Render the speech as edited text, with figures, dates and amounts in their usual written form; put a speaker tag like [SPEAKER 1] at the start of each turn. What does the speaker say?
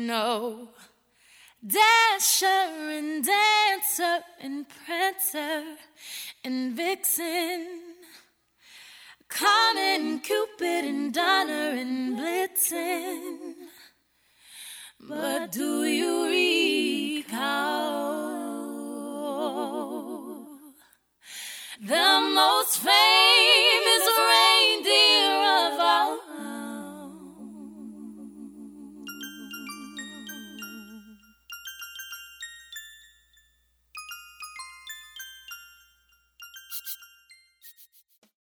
[SPEAKER 1] know. Dasher and Dancer and Prancer and Vixen, Comet, Cupid and Donner and Blitzen. But do you recall the most famous